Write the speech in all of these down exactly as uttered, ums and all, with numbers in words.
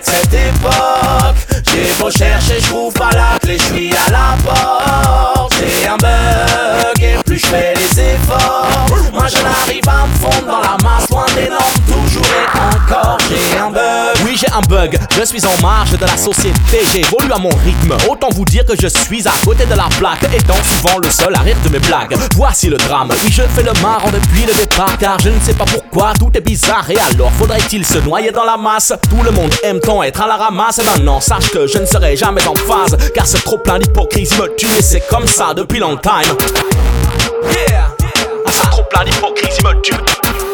avec cette époque. J'ai beau chercher, je trouve pas la clé, je suis à la porte. J'ai un bug et plus je fais les efforts, moi je n'arrive à me fondre dans la masse, loin des normes, toujours et encore. J'ai un bug. Oui, j'ai un bug, je suis en marge de la société, j'évolue à mon rythme. Autant vous dire que je suis à côté de la plaque, étant souvent le seul à rire de mes blagues. Voici le drame, oui je fais le marrant depuis le départ, car je ne sais pas pourquoi tout est bizarre. Et alors faudrait-il se noyer dans la masse? Tout le monde aime tant être à la ramasse. Et ben non, sache que je ne serai jamais en phase, car ce trop plein d'hypocrisie me tue. Et c'est comme ça depuis long time. Yeah, ah, ce trop plein d'hypocrisie me tue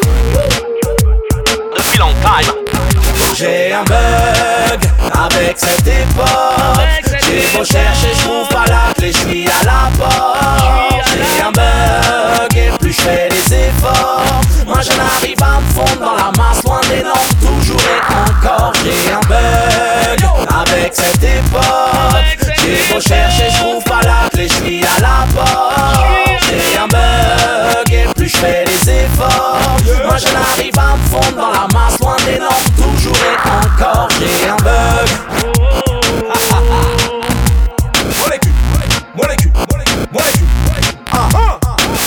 depuis long time. J'ai un bug avec cette époque. J'ai beau chercher, je trouve pas la clé, je suis à la porte. J'ai un bug et plus je fais les efforts, moi je n'arrive à me fondre dans la masse, loin des normes, toujours et encore. J'ai un bug avec cette époque. J'ai beau chercher, je trouve pas la clé, je suis à la porte. J'ai un bug et plus je fais les efforts, moi je n'arrive à me fondre dans la masse, loin des normes, toujours et encore. J'ai un bug. Molécule, molécule, molécule. Ah ah.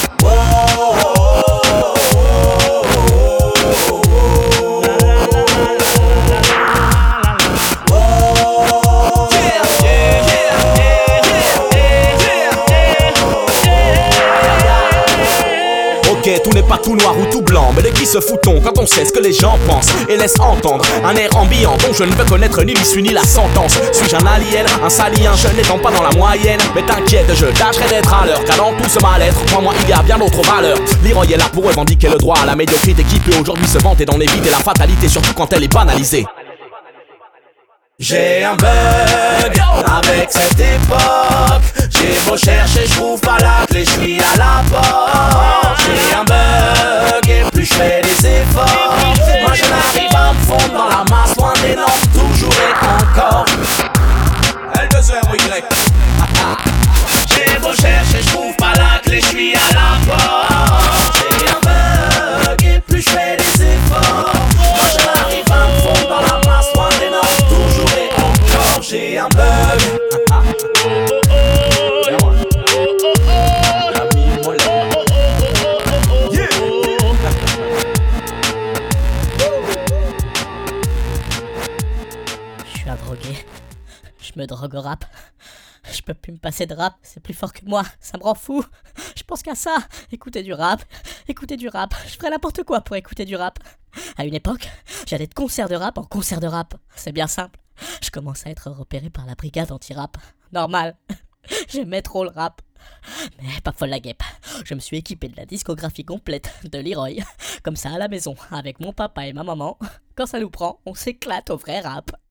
Ok, tout n'est pas tout noir ou tout blanc, mais de qui se fout-on quand on sait ce que les gens pensent et laissent entendre un air ambiant dont je ne veux connaître ni l'issue ni la sentence. Suis-je un alien, un salien, je n'étant pas dans la moyenne? Mais t'inquiète, je tâcherai d'être à l'heure, car dans tout ce mal-être, crois-moi, il y a bien d'autres valeurs. Leroy est là pour revendiquer le droit à la médiocrité qui peut aujourd'hui se vanter d'en éviter la fatalité, surtout quand elle est banalisée. J'ai un bug avec cette époque. J'ai beau chercher, je trouve pas la clé, je suis à la porte. J'ai un bug et plus je fais des efforts, moi je n'arrive à me fondre dans la masse, loin des normes, toujours et encore. L deux R Y. J'ai beau chercher, je trouve pas la clé, je suis à la porte. J'ai un bug et plus je fais des efforts, moi je n'arrive à me fondre dans la masse, loin des normes, toujours et encore. J'ai un bug. Je suis un drogué. Je me drogue au rap. Je peux plus me passer de rap, c'est plus fort que moi, ça me rend fou. Je pense qu'à ça, écouter du rap, écouter du rap. Je ferais n'importe quoi pour écouter du rap. À une époque, j'allais de concert de rap en concert de rap. C'est bien simple. Je commence à être repéré par la brigade anti-rap. Normal. J'aimais trop le rap. Mais pas folle la guêpe. Je me suis équipé de la discographie complète de Leroy. Comme ça à la maison, avec mon papa et ma maman. Quand ça nous prend, on s'éclate au vrai rap.